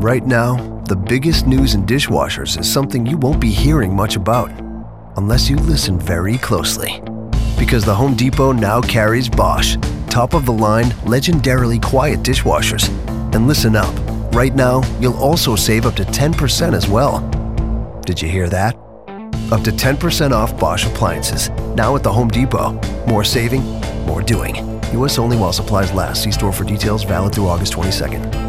right now, the biggest news in dishwashers is something you won't be hearing much about unless you listen very closely. Because the Home Depot now carries Bosch, top-of-the-line, legendarily quiet dishwashers. And listen up, right now, you'll also save up to 10% as well. Did you hear that? Up to 10% off Bosch appliances, now at the Home Depot. More saving, more doing. U.S. only while supplies last. See store for details, valid through August 22nd.